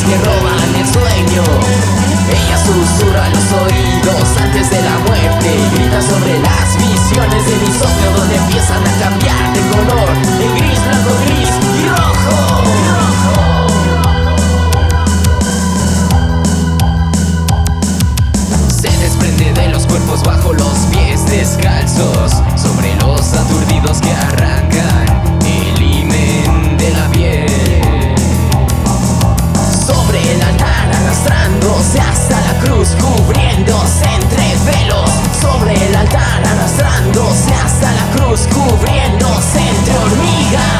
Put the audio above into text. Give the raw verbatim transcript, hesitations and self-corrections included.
que roban el sueño. Ella susurra los oídos antes de la muerte y grita sobre las visiones del insomnio, donde empiezan a cambiar de color en gris, blanco, gris y rojo. Se desprende de los cuerpos bajo los pies descalzos, sobre los aturdidos que arrancan el himen de la piel. Sobre el altar arrastrándose hasta la cruz, cubriéndose entre velos. Sobre el altar arrastrándose hasta la cruz, cubriéndose entre hormigas.